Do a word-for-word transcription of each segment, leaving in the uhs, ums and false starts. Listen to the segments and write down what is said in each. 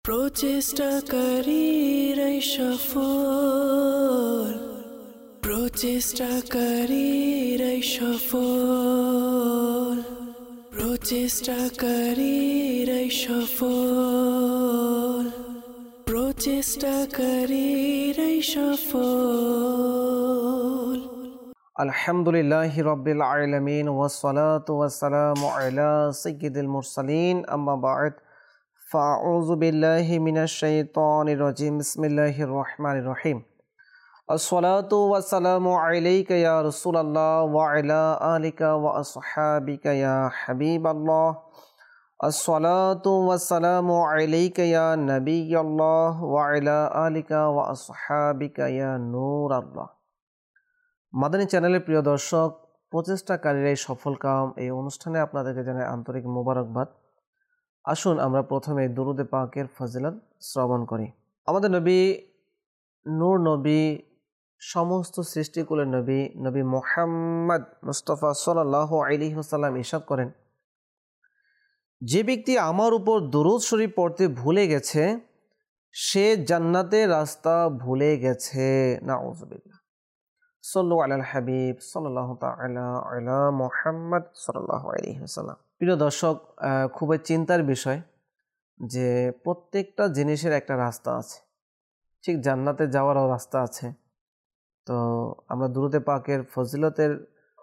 প্রচেষ্টাকারী সফল, প্রচেষ্টাকারী সফল, প্রচেষ্টাকারী সফল, প্রচেষ্টাকারী সফল। আলহামদুলিল্লাহি রাব্বিল আলামিন ওয়াসসালাতু ওয়াসসালামু আলা সাইয়্যিদিল মুরসালিন আম্মা বা'দ ফাআউযু বিল্লাহি মিনাশ শাইতানির রাজিম বিসমিল্লাহির রহমানির রহিম। আসসালাতু ওয়াসসালামু আলাইকা ইয়া রাসূলুল্লাহ ওয়া আলা আলিকা ওয়া আসহাবিকা ইয়া হাবিবাল্লাহ। আসসালাতু ওয়াসসালামু আলাইকা ইয়া নাবিয়াল্লাহ ওয়া আলা আলিকা ওয়া আসহাবিকা ইয়া নূরাল্লাহ। মাদানী চ্যানেলের প্রিয় দর্শক, প্রচেষ্টাকারীরাই সফল কাম এই অনুষ্ঠানে আপনাদেরকে জানাই আন্তরিক মোবারকবাদ। আসুন আমরা প্রথমে দুরুদে পাকের ফজিলত শ্রবণ করি। আমাদের নবী নূর নবী, সমস্ত সৃষ্টিকুলের নবী, নবী মুহাম্মদ মুস্তাফা সাল্লাল্লাহু আলাইহি ওয়াসাল্লাম ইরশাদ করেন, যে ব্যক্তি আমার উপর দুরূদ শরীফ পড়তে ভুলে গেছে সে জান্নাতের রাস্তা ভুলে গেছে। নাউযুবিল্লাহ। সাল্লু আলাল হাবিব সাল্লাল্লাহু তাআলা আলা মুহাম্মদ সাল্লাল্লাহু আলাইহি ওয়াসাল্লাম। প্রিয় দর্শক, খুবই চিন্তার বিষয় যে প্রত্যেকটা জিনিসের একটা রাস্তা আছে, ঠিক জান্নাতে যাওয়ারও রাস্তা আছে। তো আমরা দুরূদে পাকের ফজিলতের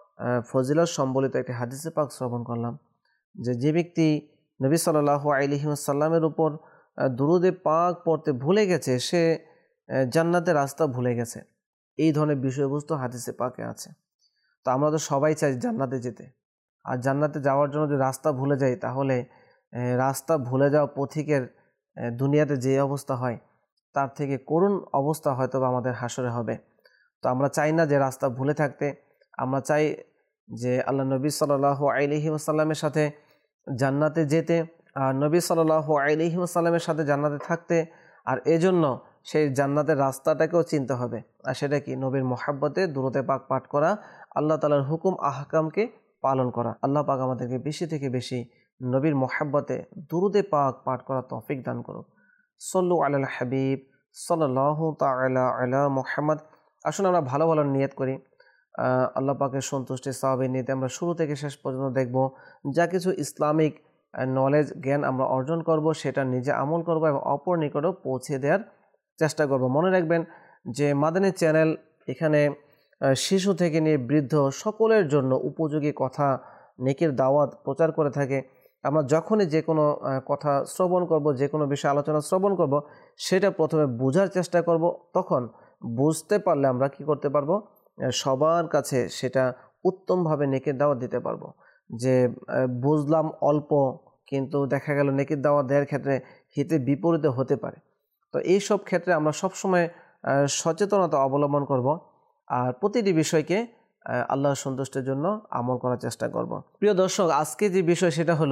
ফজিলত সম্বলিত একটি হাদিসে পাক শ্রবণ করলাম যে যে ব্যক্তি নবী সাল্লাল্লাহু আলাইহি ওয়াসাল্লামের উপর দুরূদে পাক পড়তে ভুলে গেছে সে জান্নাতের রাস্তা ভুলে গেছে। এই ধরনের বিষয়বস্তু হাদিসে পাকে আছে। তো আমরা তো সবাই চাই জান্নাতে যেতে, আর জান্নাতে যাওয়ার জন্য যদি রাস্তা ভুলে যাই তাহলে রাস্তা ভুলে যাওয়া পথিকের দুনিয়াতে যে অবস্থা হয় তার থেকে করুণ অবস্থা হয়তো বা আমাদের হাসরে হবে। তো আমরা চাই না যে রাস্তা ভুলে থাকতে, আমরা চাই যে আল্লাহ নবী সাল্লাল্লাহু আলাইহি ওয়াসাল্লামের সাথে জান্নাতে যেতে, আর নবী সাল্লাল্লাহু আলাইহি ওয়াসাল্লামের সাথে জান্নাতে থাকতে। আর এজন্য সেই জান্নাতের রাস্তাটাকেও চিনতে হবে, আর সেটা কি? নবীর মহাব্বতে দুরূদে পাক পাঠ করা, আল্লাহ তাআলার হুকুম আহকামকে পালন করা। আল্লাহ পাক আমাদেরকে বেশি থেকে বেশি নবীর মহাব্বতে দুরূদে পাক পাঠ করা তৌফিক দান করুক। সাল্লু আলাল হাবিব সাল্লাল্লাহু তাআলা আলা মুহাম্মদ। আসুন আমরা ভালো ভালো নিয়ত করি, আল্লাহ পাকের সন্তুষ্টি সওয়াবে নিতে আমরা শুরু থেকে শেষ পর্যন্ত দেখব। যা কিছু ইসলামিক নলেজ জ্ঞান আমরা অর্জন করব সেটা নিজে আমল করব এবং অপর নিকটও পৌঁছে দেওয়ার চেষ্টা করব। মনে রাখবেন যে মাদানী চ্যানেল এখানে শিশু থেকে নিয়ে বৃদ্ধ সকলের জন্য উপযোগী কথা, নেকির দাওয়াত প্রচার করে থাকে। আমরা যখনই যে কোনো কথা শ্রবণ করব, যে কোনো বিষয়ে আলোচনা শ্রবণ করব, সেটা প্রথমে বোঝার চেষ্টা করব। তখন বুঝতে পারলে আমরা কি করতে পারবো? সবার কাছে সেটা উত্তমভাবে নেকির দাওয়াত দিতে পারবো। যে বুঝলাম অল্প কিন্তু দেখা গেল নেকির দাওয়াত দেওয়ার ক্ষেত্রে হিতে বিপরীত হতে পারে। তো এই সব ক্ষেত্রে আমরা সবসময় সচেতনতা অবলম্বন করব, আর প্রতিটি বিষয়কে আল্লাহর সন্তুষ্টির জন্য আমল করার চেষ্টা করব। প্রিয় দর্শক, আজকে যে বিষয় সেটা হলো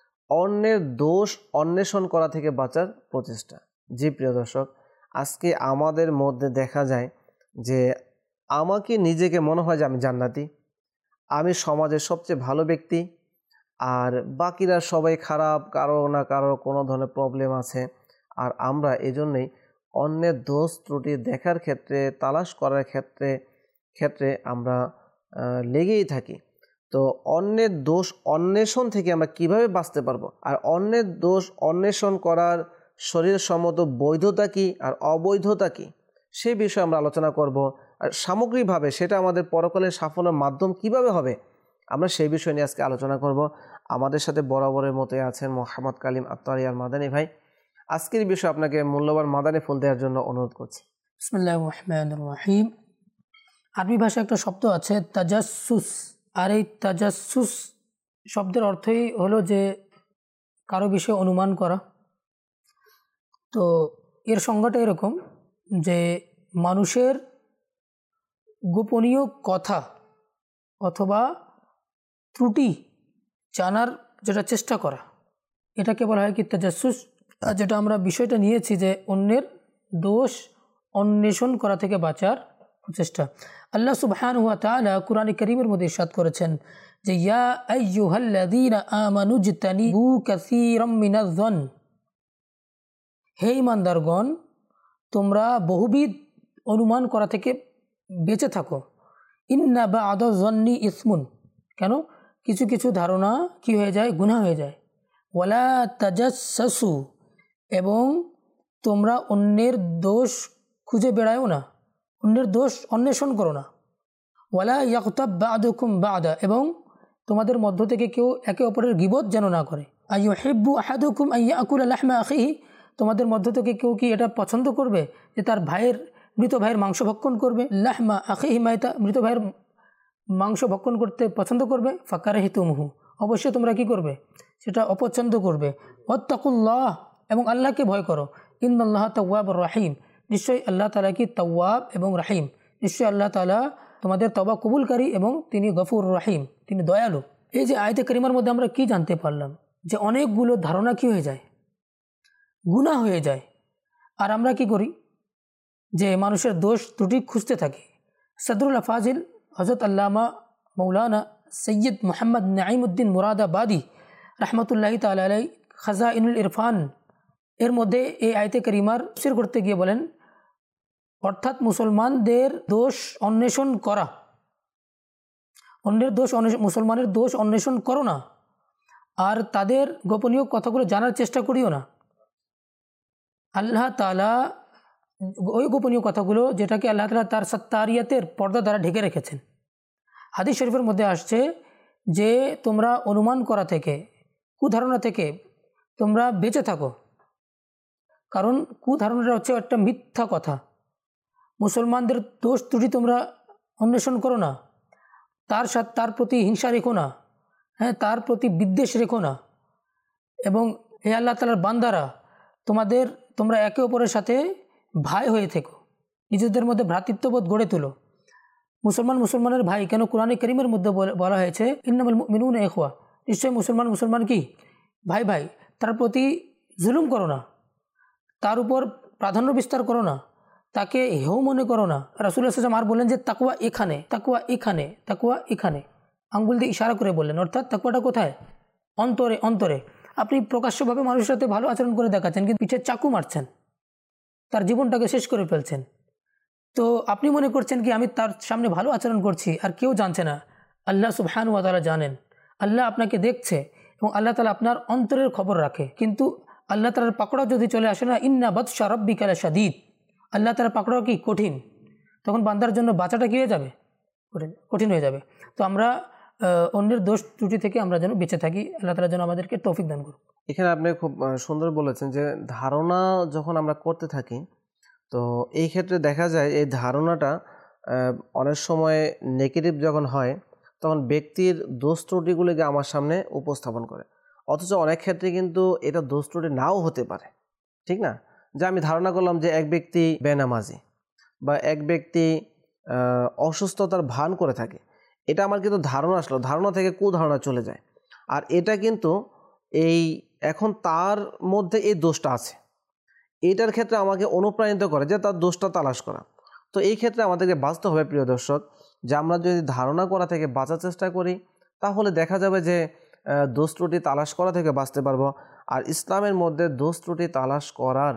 অন্যের দোষ অন্বেষণ করা থেকে বাঁচার প্রচেষ্টা। জি প্রিয় দর্শক, আজকে আমাদের মধ্যে দেখা যায় যে আমাকে নিজেকে মনে হয় যে আমি জান্নাতি, আমি সমাজের সবচেয়ে ভালো ব্যক্তি, আর বাকিরা সবাই খারাপ, কারো না কারো কোনো ধরনের প্রবলেম আছে। আর আমরা এজন্যই অন্যের দোষ ত্রুটি দেখার ক্ষেত্রে, তালাশ করার ক্ষেত্রে ক্ষেত্রে আমরা লেগেই থাকি। তো অন্যের দোষ অন্বেষণ থেকে আমরা কিভাবে বাঁচতে পারবো, আর অন্যের দোষ অন্বেষণ করার শরীরসম্মত বৈধতা কি আর অবৈধতা কি, সেই বিষয়ে আমরা আলোচনা করব। আর সামগ্রিকভাবে সেটা আমাদের পরকালের সাফল্যের মাধ্যম কিভাবে হবে, আমরা সেই বিষয় নিয়ে আজকে আলোচনা করব। আমাদের সাথে বরাবরের মতোই আছেন মোহাম্মদ কালিম আত্তারি আর মাদানী ভাই। আজকের বিষয় আপনাকে মূল্যবান মাদানী ফুল দেওয়ার জন্য অনুরোধ করছি। বিসমিল্লাহির রহমানির রহিম। আরবি ভাষায় একটা শব্দ আছে তাজাসসুস, আর এই তাজাসসুস শব্দের অর্থই হলো যে কারো বিষয়ে অনুমান করা। তো এর সংজ্ঞাটা এরকম যে মানুষের গোপনীয় কথা অথবা ত্রুটি জানার যেটা চেষ্টা করা, এটাকে বলা হয় কি তাজাসসুস। আর যেটা আমরা বিষয়টা নিয়েছি যে অন্যের দোষ অন্বেষণ করা থেকে বাঁচার প্রচেষ্টা। আল্লাহ সুবহানাহু ওয়া তাআলা কুরআনে কারীমের মধ্যে ইরশাদ করেছেন যে ইয়া আইয়ুহাল্লাযীনা আমানু ইজতানিবু কাসীরাম মিনাজ-যন, হে ইমানদারগণ, তোমরা বহুবিধ অনুমান করা থেকে বেঁচে থাকো। ইন্না বা'দা যন্নি ইসমুন, কেন কিছু কিছু ধারণা কি হয়ে যায়, গুনাহ হয়ে যায়। ওয়ালা তাজাসসু, এবং তোমরা অন্যের দোষ খুঁজে বেড়ায়ও না, অন্যের দোষ অন্বেষণ করো না। ওয়ালা ইয়াগতাব বা'দুকুম বা'দা, এবং তোমাদের মধ্য থেকে কেউ একে অপরের গীবত যেন না করে। আইয়ুহিব্বু আহাদুকুম আইয়াকুলা লাহমা আখিহি, তোমাদের মধ্য থেকে কেউ কি এটা পছন্দ করবে যে তার ভাইয়ের মৃত ভাইয়ের মাংস ভক্ষণ করবে? লাহমা আখিহি মাইতা, মৃত ভাইয়ের মাংস ভক্ষণ করতে পছন্দ করবে। ফাকারিহতুমুহু, অবশ্যই তোমরা কি করবে, সেটা অপছন্দ করবে। ওয়াত্তাকুল্লাহ, এবং আল্লাহকে ভয় করো। ইন্নাল্লাহ তাওয়াবুর রাহিম, নিশ্চয়ই আল্লাহ তাআলা কি তাওয়াব এবং রাহিম, নিশ্চয়ই আল্লাহ তাআলা তোমাদের তওবা কবুলকারী এবং তিনি গফুর রাহিম, তিনি দয়ালু। এই যে আয়াতে কারিমার মধ্যে আমরা কি জানতে পারলাম, যে অনেকগুলো ধারণা কি হয়ে যায়, গুনাহ হয়ে যায়। আর আমরা কি করি, যে মানুষের দোষ ত্রুটি খুঁজতে থাকি। সদরুল আফাজিল হযরত আল্লামা মৌলানা সৈয়দ মোহাম্মদ নাঈমউদ্দিন মুরাদাবাদী রহমতুল্লাহি তাআলা আলাইহি খাজাইনুল ইরফান এর মধ্যে এই আয়াতে কারিমার তাফসীর করতে গিয়ে বলেন, অর্থাৎ মুসলমানদের দোষ অন্বেষণ করা, অন্যের দোষ মুসলমানের দোষ অন্বেষণ করো না, আর তাদের গোপনীয় কথাগুলো জানার চেষ্টা করিও না। আল্লাহ তাআলা ওই গোপনীয় কথাগুলো যেটাকে আল্লাহ তাআলা তার সত্তারিয়াতের পর্দা দ্বারা ঢেকে রেখেছেন। হাদিস শরীফের মধ্যে আসছে যে তোমরা অনুমান করা থেকে, কুধারণা থেকে তোমরা বেঁচে থাকো, কারণ কুধারণাটা হচ্ছে একটা মিথ্যা কথা। মুসলমানদের দোষ ত্রুটি তোমরা অন্বেষণ করো না, তার সাথে তার প্রতি হিংসা রেখো না, হ্যাঁ তার প্রতি বিদ্বেষ রেখো না, এবং হে আল্লাহ তাআলার বান্দারা, তোমাদের তোমরা একে অপরের সাথে ভাই হয়ে থেকো, নিজেদের মধ্যে ভ্রাতৃত্ববোধ গড়ে তোলো। মুসলমান মুসলমানের ভাই, কেন কোরআনে কারীমের মধ্যে বলা হয়েছে ইন্নামাল মুমিনুনা ইখওয়া, নিশ্চয়ই মুসলমান মুসলমান কি ভাই ভাই। তার প্রতি জুলুম করো না, তার উপর প্রাধান্য বিস্তার করো না, তাকে হেও মনে করো না। রাসূলুল্লাহ সাল্লাল্লাহু আলাইহি ওয়াসাল্লাম আর বললেন যে তাকওয়া এখানে, তাকওয়া এখানে, তাকওয়া এখানে, আঙ্গুল দিয়ে ইশারা করে বললেন, অর্থাৎ তাকওয়াটা কোথায়, অন্তরে, অন্তরে। আপনি প্রকাশ্যভাবে মানুষের সাথে ভালো আচরণ করে দেখাচ্ছেন, কিন্তু পিঠে চাকু মারছেন, তার জীবনটাকে শেষ করে ফেলছেন। তো আপনি মনে করছেন কি আমি তার সামনে ভালো আচরণ করছি, আর কেউ জানছে না। আল্লাহ সুবহানাহু ওয়া তাআলা জানেন, আল্লাহ আপনাকে দেখছে, এবং আল্লাহ তাআলা আপনার অন্তরের খবর রাখে। কিন্তু আল্লাহ তাআলার পাকড়াও যদি চলে আসে না, ইন্না বাতশা রাব্বিকা লাশাদীদ, আল্লাহ তাআলার পাকড়াও কি কঠিন, তখন বান্দার জন্য বাঁচাটা কী হয়ে যাবে, কঠিন কঠিন হয়ে যাবে। তো আমরা অন্যের দোষ ত্রুটি থেকে আমরা যেন বেঁচে থাকি, আল্লাহ তাআলা যেন আমাদেরকে তৌফিক দান করুন। এখানে আপনি খুব সুন্দর বলেছেন যে ধারণা যখন আমরা করতে থাকি, তো এই ক্ষেত্রে দেখা যায় এই ধারণাটা অনেক সময় নেগেটিভ যখন হয়, তখন ব্যক্তির দোষ ত্রুটিগুলিকে আমার সামনে উপস্থাপন করে। অথচ অনেক ক্ষেত্রে কিন্তু এটা দোষ ত্রুটি নাও হতে পারে, ঠিক না? যে আমি ধারণা করলাম যে এক ব্যক্তি বেনামাজি বা এক ব্যক্তি অসুস্থতার ভান করে থাকে, এটা আমার কিন্তু ধারণা আসলো, ধারণা থেকে কুধারণা চলে যায়। আর এটা কিন্তু এই এখন তার মধ্যে এই দোষটা আছে, এটার ক্ষেত্রে আমাকে অনুপ্রাণিত করে যে তার দোষটা তালাশ করা। তো এই ক্ষেত্রে আমাদেরকে বাঁচতে হবে প্রিয় দর্শক, যে আমরা যদি ধারণা করা থেকে বাঁচার চেষ্টা করি, তাহলে দেখা যাবে যে দোষ ত্রুটি তালাশ করা থেকে বাঁচতে পারবো। আর ইসলামের মধ্যে দোষ ত্রুটি তালাশ করার,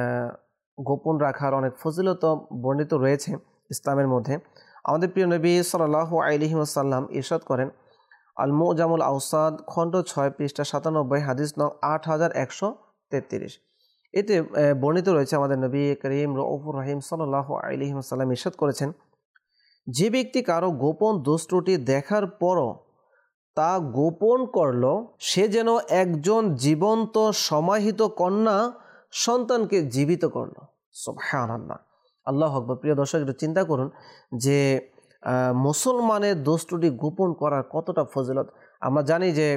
গোপন রাখার অনেক ফজিলত বর্ণিত রয়েছে ইসলামের মধ্যে। আমাদের প্রিয় নবী সাল্লাল্লাহু আলাইহি ওয়াসাল্লাম ইরশাদ করেন, আল মুজামুল আওসাদ খণ্ড ছয় পৃষ্ঠা সাতানব্বই, হাদিস নং আট হাজার একশো তেত্রিশ। এতে বর্ণিত রয়েছে আমাদের নবী করিম রউফুর রহিম সাল্লাল্লাহু আলাইহি ওয়াসাল্লাম ইরশাদ করেছেন, যে ব্যক্তি কারো গোপন দোষ ত্রুটি দেখার পরও তা গোপন করল, সে যেন একজন জীবন্ত সমাহিত কন্যা সন্তানকে জীবিত করল। সুবহানাল্লাহ, আল্লাহু আকবার। প্রিয় দর্শক, একটু চিন্তা করুন যে মুসলমানের দোষ ত্রুটি গোপন করার কতটা ফজিলত। আমরা জানি যে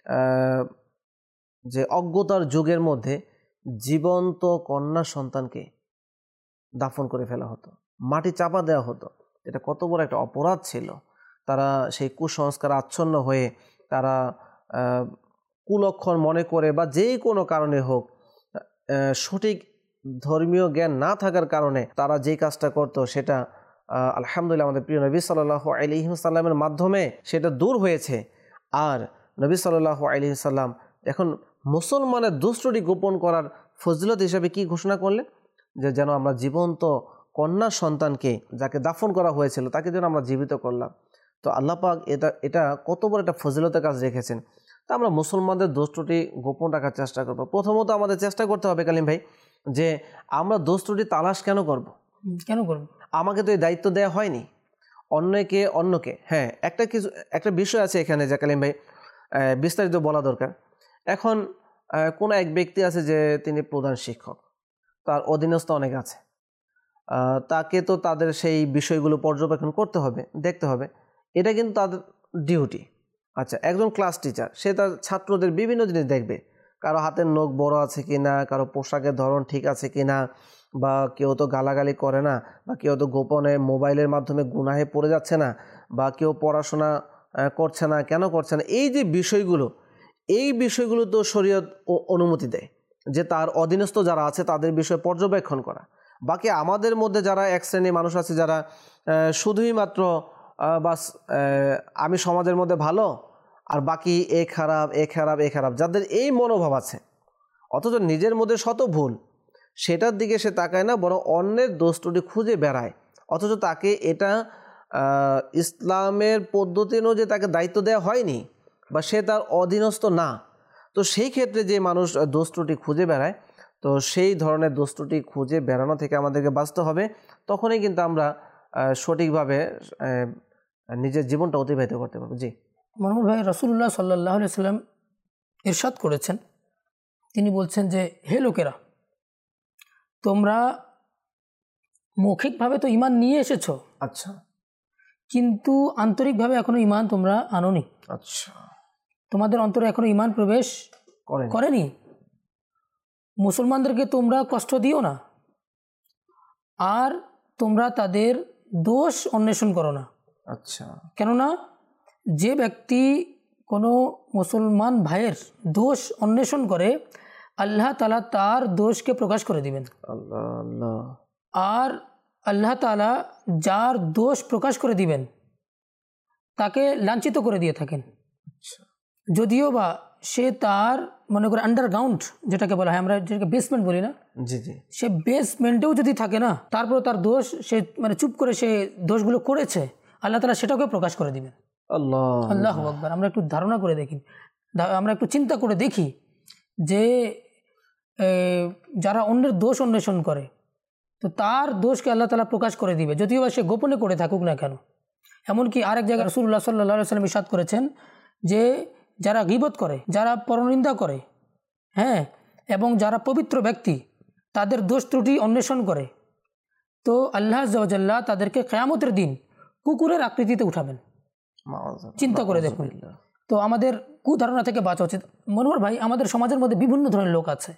যে অজ্ঞতার যুগের মধ্যে জীবন্ত কন্যা সন্তানকে দাফন করে ফেলা হতো, মাটি চাপা দেওয়া হতো। এটা কত বড় একটা অপরাধ ছিল। তারা সেই কুসংস্কার আচ্ছন্ন হয়ে, তারা কুলক্ষণ মনে করে বা যে কোনো কারণে হোক, সঠিক ধর্মীয় জ্ঞান না থাকার কারণে তারা যেই কাজটা করত, সেটা আলহামদুলিল্লাহ আমাদের প্রিয় নবী সাল্লাল্লাহু আলাইহি ওয়াসাল্লামের মাধ্যমে সেটা দূর হয়েছে। আর নবী সাল্লাল্লাহু আলাইহি ওয়াসাল্লাম এখন মুসলমানের দোষ ত্রুটি গোপন করার ফজিলত হিসাবে কি ঘোষণা করলেন, যে যেন আমরা জীবন্ত কন্যা সন্তানকে যাকে দাফন করা হয়েছিল তাকে যেন আমরা জীবিত করলাম। তো আল্লাহ পাক এটা এটা কত বড় একটা ফজিলতের কাজ রেখেছেন। তা আমরা মুসলমানদের দোষ ত্রুটি গোপন রাখার চেষ্টা করব। প্রথমত আমাদের চেষ্টা করতে হবে কালিম ভাই, যে আমরা দোষ ত্রুটি তালাশ কেন করব? কেন করব? আমাকে তো এই দায়িত্ব দেওয়া হয়নি, অন্যকে অন্যকে। হ্যাঁ, একটা কিছু একটা বিষয় আছে এখানে যে কালিম ভাই বিস্তারিত বলা দরকার। এখন কোনো এক ব্যক্তি আছে যে তিনি প্রধান শিক্ষক, তার অধীনস্থ অনেক আছে, তাকে তো তাদের সেই বিষয়গুলো পর্যবেক্ষণ করতে হবে, দেখতে হবে, এটা কিন্তু তাদের ডিউটি। আচ্ছা, একজন ক্লাস টিচার, সে তার ছাত্রদের বিভিন্ন জিনিস দেখবে, কারো হাতের নখ বড় আছে কিনা, কারো পোশাকের ধরন ঠিক আছে কিনা, বা কেউ তো গালাগালি করে না, বা কেউ তো গোপনে মোবাইলের মাধ্যমে গুনাহে পড়ে যাচ্ছে না, বা কেউ পড়াশোনা করছে না, কেন করছে না, এই যে বিষয়গুলো, এই বিষয়গুলো তো শরীয়ত অনুমতি দেয় যে তার অধীনস্থ যারা আছে তাদের বিষয়ে পর্যবেক্ষণ করা। বাকি আমাদের মধ্যে যারা এক শ্রেণীর মানুষ আছে যারা শুধুই মাত্র বাস আমি সমাজের মধ্যে ভালো আর বাকি এ খারাপ এ খারাপ এ খারাপ, যাদের এই মনোভাব আছে, অথচ নিজের মধ্যে শত ভুল, সেটার দিকে সে তাকায় না, বরং অন্যের দোষ ত্রুটি খুঁজে বেড়ায়, অথচ তাকে এটা ইসলামের পদ্ধতি অনুযায়ী তাকে দায়িত্ব দেওয়া হয়নি, বা সে তার অধীনস্থ না। তো সেই ক্ষেত্রে যে মানুষ দোষ ত্রুটি খুঁজে বেড়ায়, তো সেই ধরনের দোষ ত্রুটি খুঁজে বেড়ানো থেকে আমাদেরকে বাঁচতে হবে। তখনই কিন্তু আমরা সঠিকভাবে নিজের জীবনটা অতিবাহিত করতে পারবো। জি মনোহর ভাই, রাসূলুল্লাহ সাল্লাল্লাহু আলাইহি সাল্লাম ইরশাদ করেছেন, তিনি বলছেন যে হে লোকেরা, তোমরা মৌখিকভাবে তো ঈমান নিয়ে এসেছো, আচ্ছা, কিন্তু আন্তরিকভাবে এখনো ঈমান তোমরা আনোনি। আচ্ছা, তোমাদের অন্তরে এখনো ঈমান প্রবেশ করেনি। মুসলমানদেরকে তোমরা কষ্ট দিও না, আর তোমরা তাদের দোষ অন্বেষণ করো না। আচ্ছা, কেননা যে ব্যক্তি কোনো মুসলমান ভাইয়ের দোষ অন্বেষণ করে, আল্লাহ তাআলা তার দোষকে প্রকাশ করে দিবেন। আল্লাহ আল্লাহ। আর আল্লাহ তাআলা যার দোষ প্রকাশ করে দিবেন তাকে লাঞ্ছিত করে দিয়ে থাকেন। যদিও বা সে তার মনে করে আন্ডারগ্রাউন্ড যেটাকে বলা হয়, আমরা যেটাকে বেসমেন্ট বলি না, জি জি, সে বেসমেন্টেও যদি থাকে না, তারপর তার দোষ সে মানে চুপ করে সে দোষগুলো করেছে, আল্লাহ তাআলা সেটাকে প্রকাশ করে দিবেন। আল্লাহ আল্লাহু আকবার। আমরা একটু ধারণা করে দেখি, আমরা একটু চিন্তা করে দেখি যে যারা অন্যের দোষ অন্বেষণ করে, তো তার দোষকে আল্লাহ তাআলা প্রকাশ করে দিবে, যদিও বা সে গোপনে করে থাকুক না কেন। এমনকি আরেক জায়গায় রাসূলুল্লাহ সাল্লাল্লাহু আলাইহি ওয়াসাল্লাম ইরশাদ করেছেন যে যারা গীবত করে, যারা পরনিন্দা করে, হ্যাঁ, এবং যারা পবিত্র ব্যক্তি তাদের দোষ ত্রুটি অন্বেষণ করে, তো আল্লাহ আযজা ওয়া জাল্লা তাদেরকে কিয়ামতের দিন কুকুরের আকৃতিতে উঠাবেন। চিন্তা করে দেখুন। তো আমাদের কুধারণা থেকে বাঁচা উচিত। মনোহর ভাই, আমাদের সমাজের মধ্যে বিভিন্ন ধরনের লোক আছে,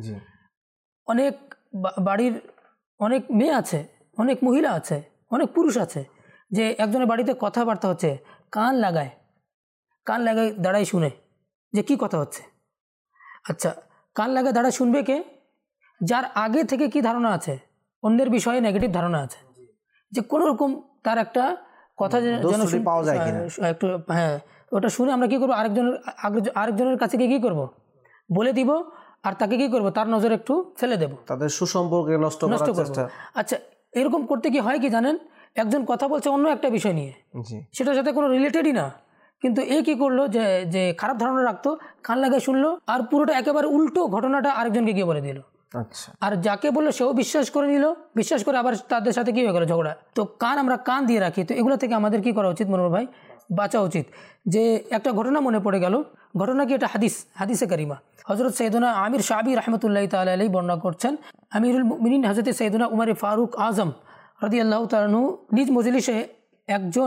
অনেক বাড়ির অনেক মেয়ে আছে, অনেক মহিলা আছে, অনেক পুরুষ আছে, যে একজনের বাড়িতে কথাবার্তা হচ্ছে, কান লাগায় কান লাগায় দাঁড়ায় শুনে যে কি কথা হচ্ছে। আচ্ছা, কান লাগায় দাঁড়ায় শুনবে কে? যার আগে থেকে কি ধারণা আছে, অন্যের বিষয়ে নেগেটিভ ধারণা আছে, যে কোনো রকম তার একটা কথা যেন পাওয়া যায় একটু, হ্যাঁ, ওটা শুনে আমরা কি করবো, আরেকজনের আরেকজনের কাছে গিয়ে কী করবো, বলে দিব, আর তাকে কি করব, তার নজর একটু ফেলে দেব, তাদের সুসম্পর্ক নষ্ট করার চেষ্টা। আচ্ছা, এরকম করতে কি হয় কি জানেন, একজন কথা বলছে অন্য একটা বিষয় নিয়ে, সেটার সাথে কোনো রিলেটেডই না, কিন্তু এ কি করলো, যে যে খারাপ ধারণা রাখতো, কান লাগায় শুনলো, আর পুরোটা একেবারে উল্টো ঘটনাটা আরেকজনকে গিয়ে বলে দিল। আচ্ছা, আর যাকে বললো সেও বিশ্বাস করে নিল, বিশ্বাস করে আবার তাদের সাথে কি হয়ে গেল, ঝগড়া। তো কান আমরা কান দিয়ে রাখি, তো এগুলো থেকে আমাদের কি করা উচিত মনোহর ভাই, বাঁচা উচিত। যে একটা ঘটনা মনে পড়ে গেল, ঘটনা কি, এটা হাদিস, হাদিসে কারিমা। হযরত সৈয়দনা আমির শাবি রাহমাতুল্লাহি তাআলা আলাইহি বর্ণনা করছেন, আমিরুল মুমিনিন হযরত সৈয়দনা উমর ফারুক আজম রাদিয়াল্লাহু তাআলা আনহু নিজ মজলিসে একজন,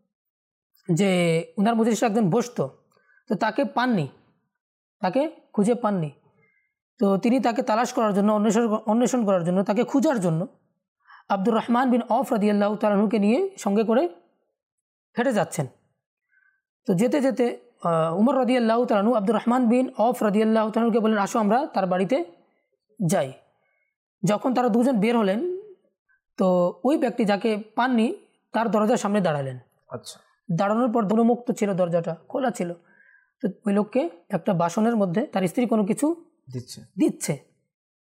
যে উনার মজলিসে একজন বসতো, তো তাকে পাননি, তাকে খুঁজে পাননি। তো তিনি তাকে তালাশ করার জন্য, অন্বেষণ অন্বেষণ করার জন্য, তাকে খোঁজার জন্য আব্দুর রহমান বিন আওফ রাদিয়াল্লাহু তাআলা আনহুকে নিয়ে সঙ্গে করে হেঁটে যাচ্ছেন। তো যেতে যেতে উমর রাদিয়াল্লাহু তাআলা আনহু আব্দুর রহমান বিন আওফ রাদিয়াল্লাহু তাআলা আনহুকে বললেন, আসো আমরা তার বাড়িতে যাই। যখন তারা দুজন বের হলেন, তো ওই ব্যক্তি যাকে পাননি তার দরজার সামনে দাঁড়ালেন। আচ্ছা, দাঁড়ানোর পর উন্মুক্ত ছিল, দরজাটা খোলা ছিল। তো ওই লোককে একটা বাসনের মধ্যে তার স্ত্রী কোনো কিছু দিচ্ছে দিচ্ছে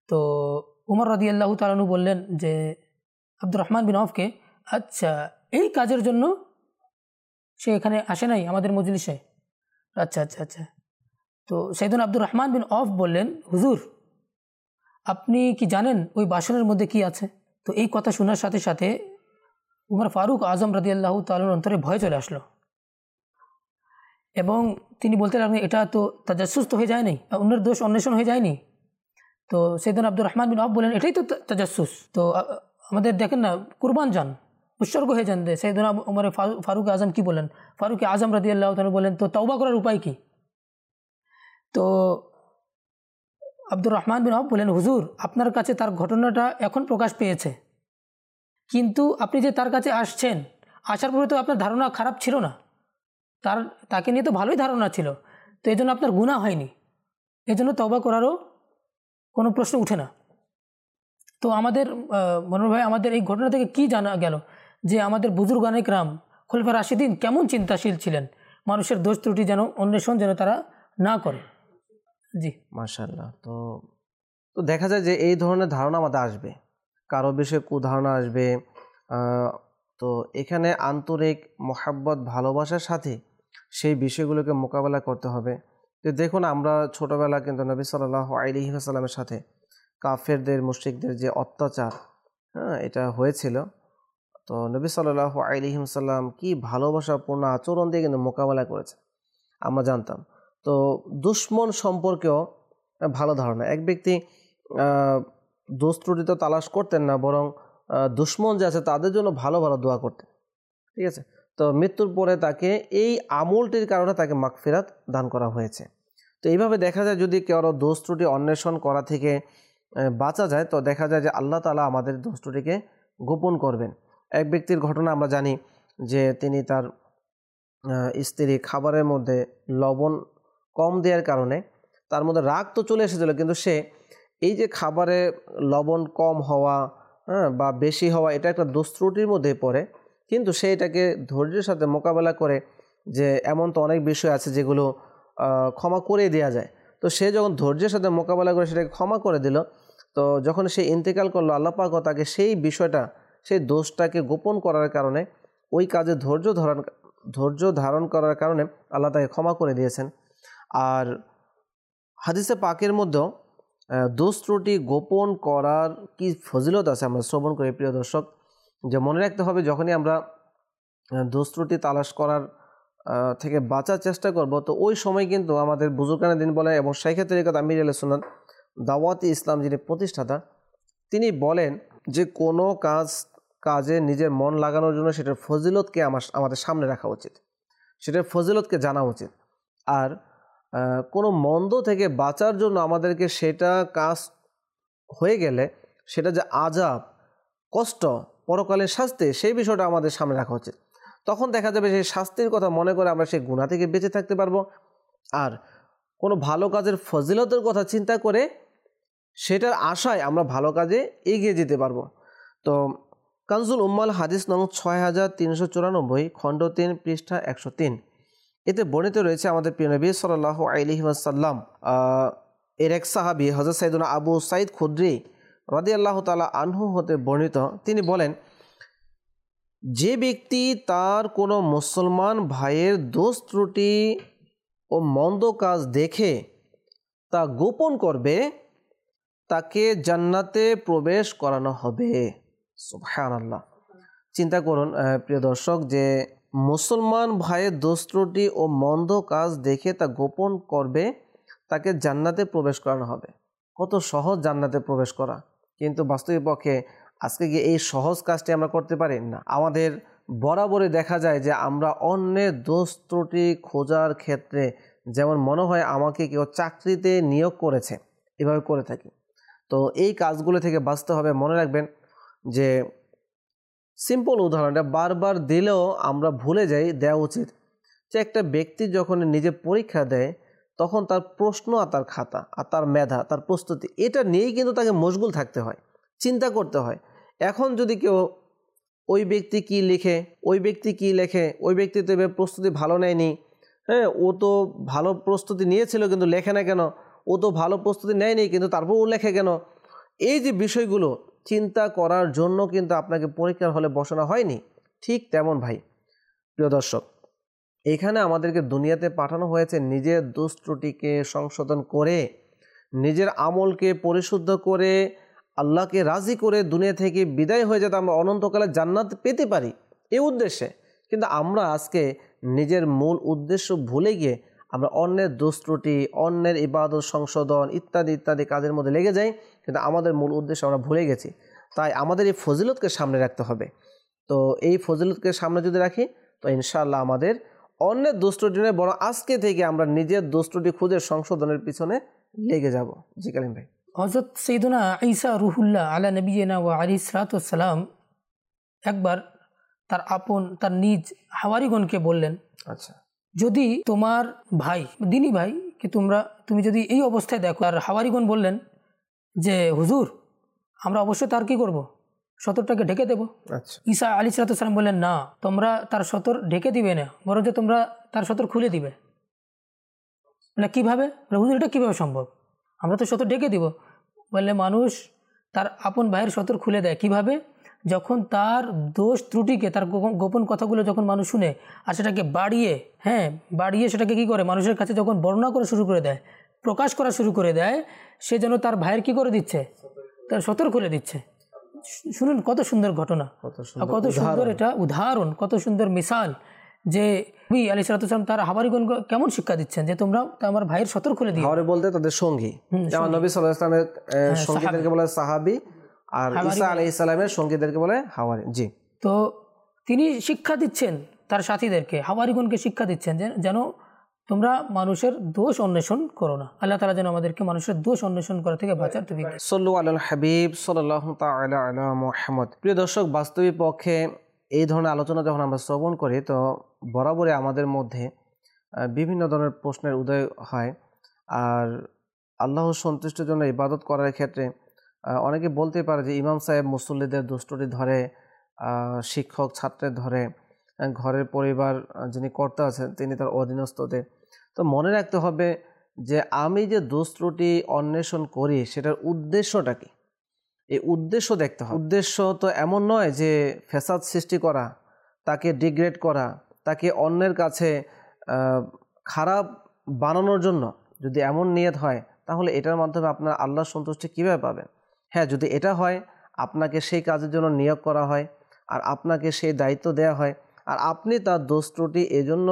তো উমর রাদিয়াল্লাহু তাআলা আনহু বললেন যে আব্দুর রহমান বিন আউফকে, আচ্ছা এই কাজের জন্য সে এখানে আসে নাই আমাদের মজলিসে? আচ্ছা আচ্ছা আচ্ছা তো সাইয়েদনা আব্দুর রহমান বিন আউফ বললেন, হুজুর আপনি কি জানেন ওই বাসনের মধ্যে কি আছে? তো এই কথা শোনার সাথে সাথে উমর ফারুক আজম রাদিয়াল্লাহু তাআলার অন্তরে ভয় চলে আসলো এবং তিনি বলতে লাগলেন, এটা তো তাজাসসুস তো হয়ে যায়নি, অন্যের দোষ অন্বেষণ হয়ে যায়নি? তো সাইয়েদনা আব্দুর রহমান বিন আউফ বলেন, এটাই তো তাজাসসুস। তো আমাদের দেখেন না, কুরবান যান, উৎসর্গ হয়ে যান। দে সাইয়েদনা উমর ফারুক আজম কি বলেন? ফারুক আজম রাদিয়াল্লাহু তাআলা বলেন, তো তওবা করার উপায় কি? তো আব্দুর রহমান বিন আউফ বলেন, হুজুর আপনার কাছে তার ঘটনাটা এখন প্রকাশ পেয়েছে, কিন্তু আপনি যে তার কাছে আসছেন, আসার পরে তো আপনার ধারণা খারাপ ছিল না, তার তাকে নিয়ে তো ভালোই ধারণা ছিল, তো এই জন্য আপনার গুনাহ হয়নি, এই জন্য তওবা করারও কোনো প্রশ্ন উঠে না। তো আমাদের মনোর ভাই, আমাদের এই ঘটনা থেকে কি জানা গেল যে আমাদের বুজুর্গান ইকরাম খলিফা রাশিদিন কেমন চিন্তাশীল ছিলেন, মানুষের দোষ ত্রুটি যেন অন্বেষণ যেন তারা না করে। জি মাশাআল্লাহ। তো তো দেখা যায় যে এই ধরনের ধারণা আমাদের আসবে, কারো বিষয়ে কুধারণা আসবে। তো এখানে আন্তরিক মোহাব্বত ভালোবাসার সাথে সেই বিষয়গুলোকে মোকাবেলা করতে হবে। তো দেখুন, আমরা ছোটোবেলা কিন্তু নবী সাল্লাল্লাহু আলাইহি ওয়াসাল্লামের সাথে কাফেরদের মুশরিকদের যে অত্যাচার, হ্যাঁ এটা হয়েছিল, তো নবী সাল্লাল্লাহু আলাইহি ওয়াসাল্লাম কি ভালোবাসাপূর্ণ আচরণ দিয়ে কিন্তু মোকাবেলা করেছে আমরা জানতাম। তো দুশ্মন সম্পর্কেও ভালো ধারণা, এক ব্যক্তি দোষ ত্রুটি তো তালাশ করতেন না, বরং দুশ্মন যে আছে তাদের জন্য ভালো ভালো দোয়া করতেন, ঠিক আছে। তো মৃত্যুর পরে তাকে এই আমলটির কারণে তাকে মাগফিরাত দান করা হয়েছে। তো এইভাবে দেখা যায় যদি কেউ দোষ ত্রুটি অন্বেষণ করা থেকে বাঁচা যায়, তো দেখা যায় যে আল্লাহ তাআলা আমাদের দোষ ত্রুটিকে গোপন করবেন। এক ব্যক্তির ঘটনা আমরা জানি যে তিনি তার স্ত্রী খাবারের মধ্যে লবণ কম দেওয়ার কারণে তার মধ্যে রাগ তো চলে এসেছিল, কিন্তু সে এই যে খাবারে লবণ কম হওয়া হ্যাঁ বা বেশি হওয়া এটা একটা দোষ ত্রুটির মধ্যে পড়ে, কিন্তু সে এটাকে ধৈর্যের সাথে মোকাবেলা করে যে এমন তো অনেক বিষয় আছে যেগুলো ক্ষমা করে দেওয়া যায়। তো সে যখন ধৈর্যের সাথে মোকাবেলা করে সেটাকে ক্ষমা করে দিল, তো যখন সে ইন্তেকাল করলো, আল্লাহ পাক তাকে সেই বিষয়টা, সেই দোষটাকে গোপন করার কারণে, ওই কাজে ধৈর্য ধারণ ধৈর্য ধারণ করার কারণে আল্লাহ তাকে ক্ষমা করে দিয়েছেন। আর হাদিসে পাকের মধ্যেও দোষ ত্রুটি গোপন করার কি ফজিলত আছে আমরা শ্রবণ করি প্রিয় দর্শক। যে মনে রাখতে হবে, যখনই আমরা দোষ ত্রুটি তালাশ করার থেকে বাঁচার চেষ্টা করব, তো ওই সময় কিন্তু আমাদের বুজুর্গানে দিন বলে এবং শাইখে তরিকত আমির আহলে সুন্নাত দাওয়াতি ইসলাম যিনি প্রতিষ্ঠাতা, তিনি বলেন যে কোনো কাজ কাজে নিজের মন লাগানোর জন্য সেটার ফজিলতকে আমার আমাদের সামনে রাখা উচিত, সেটার ফজিলতকে জানা উচিত। আর কোনো মন্দ থেকে বাঁচার জন্য আমাদেরকে সেটা কাজ হয়ে গেলে সেটা যে আযাব, কষ্ট, পরকালের শাস্তি, সেই বিষয়টা আমাদের সামনে রাখা উচিত। তখন দেখা যাবে সেই শাস্তির কথা মনে করে আমরা সেই গুনাহ থেকে বেঁচে থাকতে পারবো। আর কোনো ভালো কাজের ফজিলতের কথা চিন্তা করে সেটার আশায় আমরা ভালো কাজে এগিয়ে যেতে পারবো। তো কানজুল উম্মাল হাদিস নং ছয় হাজার তিনশো চুরানব্বই খণ্ড তিন পৃষ্ঠা একশো তিন, এতে বর্ণিত রয়েছে আমাদের প্রিয় নবী সাল্লাল্লাহু আলাইহি ওয়াসাল্লাম এর এক সাহাবী হযরত সাইয়েদনা আবু সাঈদ খুদরি রাদিয়াল্লাহু তাআলা আনহু হতে বর্ণিত, তিনি বলেন, যে ব্যক্তি তার কোনো মুসলমান ভাইয়ের দোষ ত্রুটি ও মন্দ কাজ দেখে তা গোপন করবে, তাকে জান্নাতে প্রবেশ করানো হবে। সুবহানাল্লাহ। চিন্তা করুন প্রিয় দর্শক, যে মুসলমান ভাইয়ের দোষ ত্রুটি ও মন্দ কাজ দেখে তা গোপন করবে, তাকে জান্নাতে প্রবেশ করানো হবে। কত সহজ জান্নাতে প্রবেশ করা, কিন্তু বাস্তবিক পক্ষে আজকে গিয়ে এই সহজ কাজটি আমরা করতে পারি না। আমাদের বরাবরই দেখা যায় যে আমরা অন্যের দোষ ত্রুটি খোঁজার ক্ষেত্রে যেমন মনে হয় আমাকে কেউ চাকরিতে নিয়োগ করেছে, এভাবে করে থাকি। তো এই কাজগুলো থেকে বাঁচতে হবে। মনে রাখবেন যে সিম্পল উদাহরণটা বারবার দিলেও আমরা ভুলে যাই, দেওয়া উচিত যে একটা ব্যক্তি যখন নিজে পরীক্ষা দেয় তখন তার প্রশ্ন আর তার খাতা আর তার মেধা, তার প্রস্তুতি, এটা নিয়েই কিন্তু তাকে মশগুল থাকতে হয়, চিন্তা করতে হয়। এখন যদি কেউ ওই ব্যক্তি কি লিখে, ওই ব্যক্তি কি লেখে, ওই ব্যক্তি তো এবার প্রস্তুতি ভালো নেয়নি, হ্যাঁ ও তো ভালো প্রস্তুতি নিয়েছিল কিন্তু লেখে না কেন, ও তো ভালো প্রস্তুতি নেয়নি কিন্তু তারপর ও লেখে কেন, এই যে বিষয়গুলো চিন্তা করার জন্য কিন্তু আপনাকে পরীক্ষার হলে বসানো হয়নি। ঠিক তেমন ভাই প্রিয় দর্শক, এখানে আমাদেরকে দুনিয়াতে পাঠানো হয়েছে নিজের দোষ ত্রুটিকে সংশোধন করে, নিজের আমলকে পরিশুদ্ধ করে, আল্লাহকে রাজি করে দুনিয়া থেকে বিদায় হয়ে যাতে আমরা অনন্তকালে জান্নাত পেতে পারি, এই উদ্দেশ্যে। কিন্তু আমরা আজকে নিজের মূল উদ্দেশ্য ভুলে গিয়ে আমরা অন্যের দোষ ত্রুটি, অন্যের ইবাদত সংশোধন ইত্যাদি ইত্যাদি কাজের মধ্যে লেগে যাই, কিন্তু আমাদের মূল উদ্দেশ্য আমরা ভুলে গেছি। তাই আমাদের এই ফজিলতকে সামনে রাখতে হবে। তো এই ফজিলতকে সামনে যদি রাখি তো ইনশাআল্লাহ আমাদের অন্যের দোষ ত্রুটি নয়, বরং আজকে থেকে আমরা নিজের দোষ ত্রুটি খুঁজে সংশোধনের পিছনে লেগে যাব। জি কালিম ভাই। হযরত সাইয়্যিদুনা ঈসা রুহুল্লাহ আলা নবিয়িনা ওয়া আলাইহিস সালাতু ওয়াস সালাম একবার তার আপন তার নিজ হাওয়ারিগণকে বললেন, আচ্ছা যদি তোমার ভাই দিনী ভাই কি তোমরা তুমি যদি এই অবস্থায় দেখো। আর হাওয়ারিগণ বললেন যে হুজুর আমরা অবশ্যই তার কি করব, সতরটাকে ঢেকে দেবো। আচ্ছা ঈসা আলাইহিস সালাতু ওয়াস সালাম বললেন, না তোমরা তার সতর ঢেকে দিবে না, বরঞ্চ তোমরা তার সতর খুলে দিবে। না কীভাবে? হুজুর এটা কীভাবে সম্ভব? আমরা তো সতর ঢেকে দিব। বললে মানুষ তার আপন ভাইয়ের সতর খুলে দেয় কিভাবে? যখন তার দোষ ত্রুটিকে, তার গোপন কথাগুলো যখন মানুষ শুনে আর সেটাকে বাড়িয়ে হ্যাঁ বাড়িয়ে সেটাকে কি করে মানুষের কাছে যখন বর্ণনা করা শুরু করে দেয়, প্রকাশ করা শুরু করে দেয়, সে যেন তার ভাইয়ের কি করে দিচ্ছে, তার সতর খুলে দিচ্ছে। শুনুন কত সুন্দর ঘটনা, কত সুন্দর এটা উদাহরণ, কত সুন্দর মিসাল যে নবী আলাইহিস সালাতু ওয়াস সালাম তার হাওয়ারিগণকে কেমন শিক্ষা দিচ্ছেন যে তোমরা আমার ভাইয়ের সতর খুলে দিও। হাওয়ারি বলতে তাদের সঙ্গী, যেমন নবী সাল্লাল্লাহু আলাইহি ওয়াসাল্লামের সঙ্গীদেরকে বলে সাহাবী, আর ঈসা আলাইহিস সালামের সঙ্গীদেরকে বলে হাওয়ারি। জি, তো তিনি শিক্ষা দিচ্ছেন তার সাথীদেরকে, হাওয়ারিগণকে শিক্ষা দিচ্ছেন যে যেন তোমরা মানুষের দোষ অন্বেষণ করো না। আল্লাহ তাআলা যেন আমাদেরকে মানুষের দোষ অন্বেষণ করা থেকে বাঁচার তৌফিক দেন। সাল্লু আলাল হাবিব সাল্লাল্লাহু তাআলা আলা মুহাম্মদ। প্রিয় দর্শক, বাস্তবিক পক্ষে এই ধরনের আলোচনা যখন আমরা শ্রবণ করি তো বরাবরই আমাদের মধ্যে বিভিন্ন ধরনের প্রশ্নের উদয় হয়। আর আল্লাহর সন্তুষ্টির জন্য ইবাদত করার ক্ষেত্রে অনেকে বলতে পারে যে ইমাম সাহেব মুসল্লিদের দুষ্টটি ধরে, শিক্ষক ছাত্রের ধরে, ঘরের পরিবার যিনি কর্তা আছেন তিনি তার অধীনস্থদের। তো মনে রাখতে হবে যে আমি যে দোষ ত্রুটি অন্বেষণ করি সেটার উদ্দেশ্যটা কি, এই উদ্দেশ্য দেখতে হবে। উদ্দেশ্য তো এমন নয় যে ফ্যাসাদ সৃষ্টি করা, তাকে ডিগ্রেড করা, তাকে অন্যের কাছে খারাপ বানানোর জন্য। যদি এমন নিয়ত হয় তাহলে এটার মাধ্যমে আপনার আল্লাহর সন্তুষ্টি কীভাবে পাবেন? হ্যাঁ, যদি এটা হয় আপনাকে সেই কাজের জন্য নিয়োগ করা হয় আর আপনাকে সেই দায়িত্ব দেওয়া হয় আর আপনি তার দোষ ত্রুটি এজন্য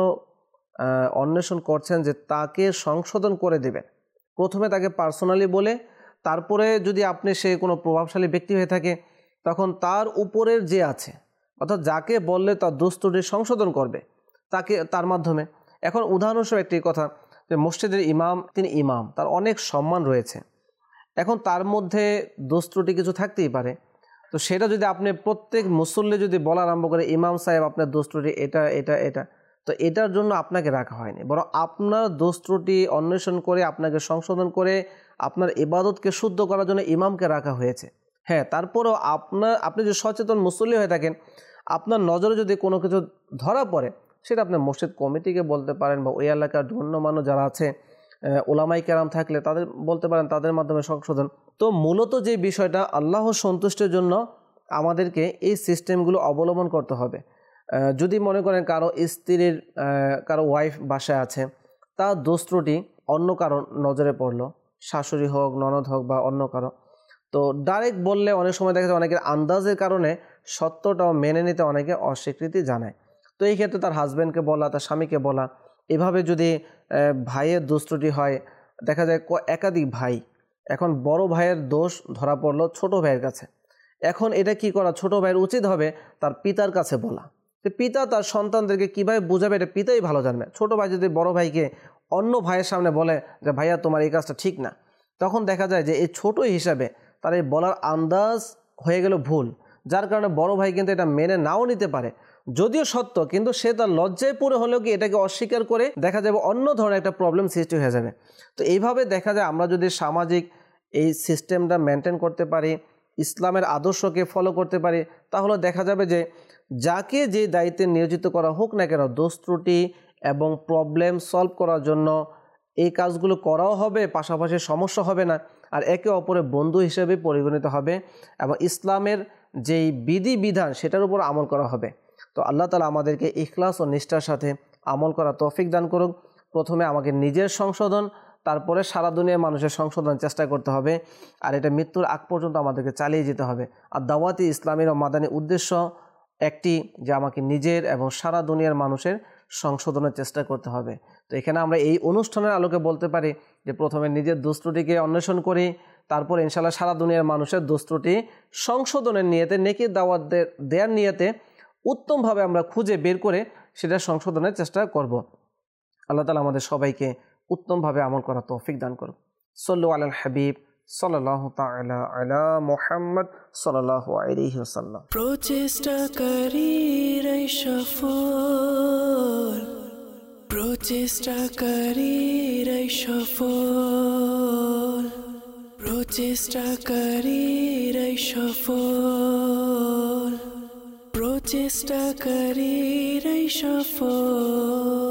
অন্বেষণ করছেন যে তাকে সংশোধন করে দেবেন, প্রথমে তাকে পার্সোনালি বলে, তারপরে যদি আপনি সে কোনো প্রভাবশালী ব্যক্তি হয়ে থাকে তখন তার উপরের যে আছে অর্থাৎ যাকে বললে তার দোষ ত্রুটি সংশোধন করবে তাকে তার মাধ্যমে। এখন উদাহরণস্বরূপ একটি কথা, যে মসজিদের ইমাম, তিনি ইমাম, তার অনেক সম্মান রয়েছে। এখন তার মধ্যে দোষ ত্রুটি কিছু থাকতেই পারে, তো সেটা যদি আপনি প্রত্যেক মুসল্লি যদি বলা আরম্ভ করে ইমাম সাহেব আপনার দোষ ত্রুটি এটা এটা এটা, তো এটার জন্য আপনাকে রাখা হয়নি, বরং আপনার দোষ ত্রুটি অন্বেষণ করে আপনাকে সংশোধন করে আপনার ইবাদতকে শুদ্ধ করার জন্য ইমামকে রাখা হয়েছে। হ্যাঁ, তারপরেও আপনার আপনি যদি সচেতন মুসল্লি হয়ে থাকেন, আপনার নজরে যদি কোনো কিছু ধরা পড়ে সেটা আপনি মসজিদ কমিটিকে বলতে পারেন বা ওই এলাকার গণ্যমান্য যারা আছে ওলামাই কেরাম থাকলে তাদের বলতে পারেন, তাদের মাধ্যমে সংশোধন। তো মূলত যে বিষয়টা আল্লাহর সন্তুষ্টির জন্য আমাদেরকে এই সিস্টেমগুলো অবলম্বন করতে হবে। যদি মনে করেন কারো স্ত্রীর কারো ওয়াইফ বাসায় আছে, তার দোষ ত্রুটি অন্য কারো নজরে পড়লো, শাশুড়ি হোক, ননদ হোক বা অন্য কারো, তো ডাইরেক্ট বললে অনেক সময় দেখা যায় অনেকের আন্দাজের কারণে সত্যটাও মেনে নিতে অনেকে অস্বীকৃতি জানায়। তো এই ক্ষেত্রে তার হাজব্যান্ডকে বলা, তার স্বামীকে বলা, এভাবে যদি ভাইয়ের দোষ ত্রুটি হয়, দেখা যায় একাধিক ভাই, এখন বড় ভাইয়ের দোষ ধরা পড়লো ছোট ভাইয়ের কাছে, এখন এটা কি করা, ছোট ভাইয়ের উচিত হবে তার পিতার কাছে বলা, যে পিতা তার সন্তানদেরকে কীভাবে বোঝাবে এটা পিতাই ভালো জানবে। ছোট ভাই যদি বড় ভাইকে অন্য ভাইয়ের সামনে বলে যে ভাইয়া তোমার এই কাজটা ঠিক না, তখন দেখা যায় যে এই ছোট হিসাবে তার এই বলার আন্দাজ হয়ে গেল ভুল, যার কারণে বড় ভাই কিন্তু এটা মেনে নাও নিতে পারে, যদিও সত্য, কিন্তু সে তার লজ্জায় পড়ে হলেও কি এটাকে অস্বীকার করে দেখা যাবে অন্য ধরনের একটা প্রবলেম সৃষ্টি হয়ে যাবে। তো এইভাবে দেখা যায় আমরা যদি সামাজিক এই সিস্টেমটা মেনটেন করতে পারি, ইসলামের আদর্শকে ফলো করতে পারি, তাহলে দেখা যাবে যে যাকে যে দায়িত্বে নিয়োজিত করা হোক না কেন, দোষ ত্রুটি এবং প্রবলেম সলভ করার জন্য এই কাজগুলো করাও হবে, পাশাপাশি সমস্যা হবে না, আর একে অপরের বন্ধু হিসেবে পরিগণিত হবে এবং ইসলামের যেই বিধি বিধান সেটার উপর আমল করা হবে। তো আল্লাহ তাআলা আমাদেরকে ইখলাস ও নিষ্ঠার সাথে আমল করা তৌফিক দান করুক। প্রথমে আমাকে নিজের সংশোধন, তারপরে সারা দুনিয়ার মানুষের সংশোধনের চেষ্টা করতে হবে, আর এটা মৃত্যুর আগ পর্যন্ত আমাদেরকে চালিয়ে যেতে হবে। আর দাওয়াতি ইসলামের ও মাদানী উদ্দেশ্য একটি, যে আমাকে নিজের এবং সারা দুনিয়ার মানুষের সংশোধনের চেষ্টা করতে হবে। তো এখানে আমরা এই অনুষ্ঠানের আলোকে বলতে পারি যে প্রথমে নিজের দোষত্রুটিকে অন্বেষণ করি, তারপর ইনশাআল্লাহ সারা দুনিয়ার মানুষের দোষত্রুটি সংশোধনের নিয়তে, নেকির দাওয়াত দেওয়ার নিয়তে উত্তমভাবে আমরা খুঁজে বের করে সেটা সংশোধনের চেষ্টা করব। আল্লাহ তাআলা আমাদের সবাইকে উত্তমভাবে আমল করা তৌফিক দান করুন। সাল্লু আলাল হাবিব সাল্লাল্লাহু তাআলা আলা মুহাম্মদ সাল্লাল্লাহু আলাইহি ওয়াসাল্লাম। প্রচেষ্টা করিরাই সফল, প্রচেষ্টা করিরাই সফল, প্রচেষ্টা করিরাই সফল, প্রচেষ্টা করিরাই সফল।